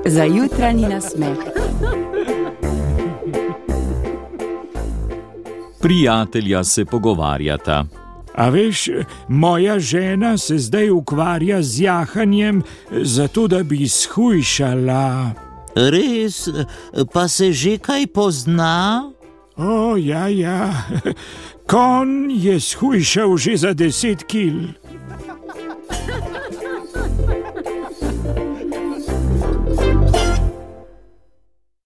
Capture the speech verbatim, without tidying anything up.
za jutranji nasmeh. Prijatelja se pogovarjata. A veš, moja žena se zdaj ukvarja z jahanjem, zato da bi shujšala. Res, pa se že kaj pozna? O, ja, ja, konj je shujšal že za deset kil.